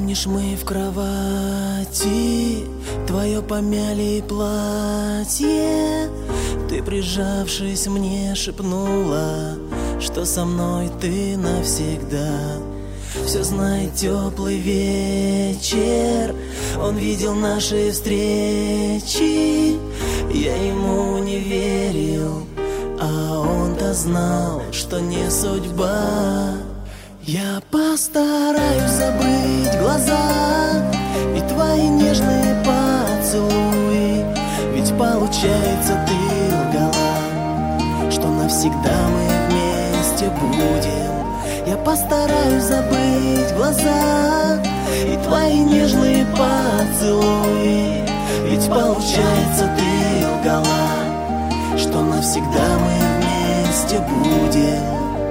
Помнишь, мы в кровати, твое помяли платье, ты, прижавшись мне, шепнула, что со мной ты навсегда. Все знает теплый вечер, он видел наши встречи. Я ему не верил, а он-то знал, что не судьба. Я постараюсь забыть глаза и твои нежные поцелуи, ведь получается, ты лгала, что навсегда мы вместе будем. Я постараюсь забыть глаза и твои нежные поцелуи, ведь получается, ты лгала, что навсегда мы вместе будем.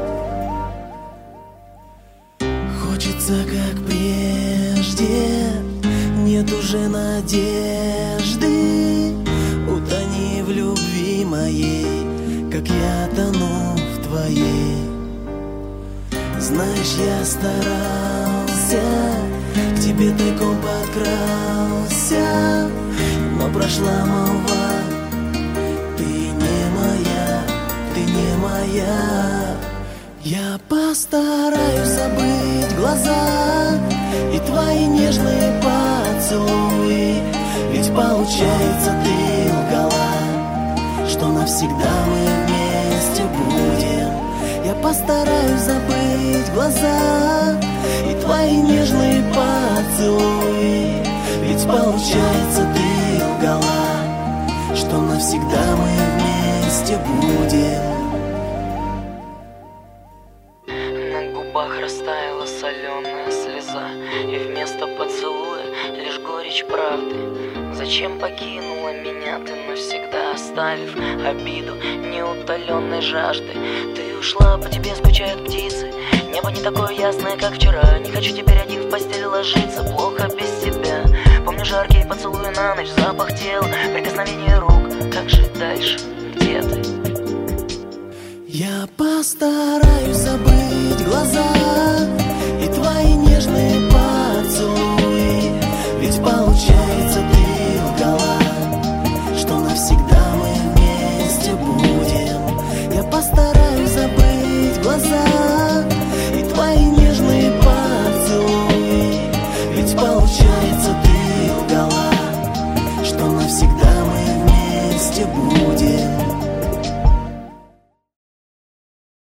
Хочется, как прежде, нет уже надежды. Утони в любви моей, как я тону в твоей. Знаешь, я старался, к тебе тайком подкрался, но прошла молва. Ты не моя, ты не моя. Я постараюсь забыть глаза и твои нежные поцелуи, ведь получается, ты лгала, что навсегда мы вместе будем. Я постараюсь забыть глаза и твои нежные поцелуи, ведь получается, ты лгала, что навсегда мы вместе будем. Растаяла соленая слеза, и вместо поцелуя лишь горечь правды. Зачем покинула меня ты навсегда, оставив обиду неутоленной жажды? Ты ушла, по тебе скучают птицы, небо не такое ясное, как вчера. Не хочу теперь один в постели ложиться, плохо без тебя. Помню жаркие поцелуи на ночь, запах тела, прикосновение рук. Как жить дальше? Где ты? Я постараюсь забыть глаза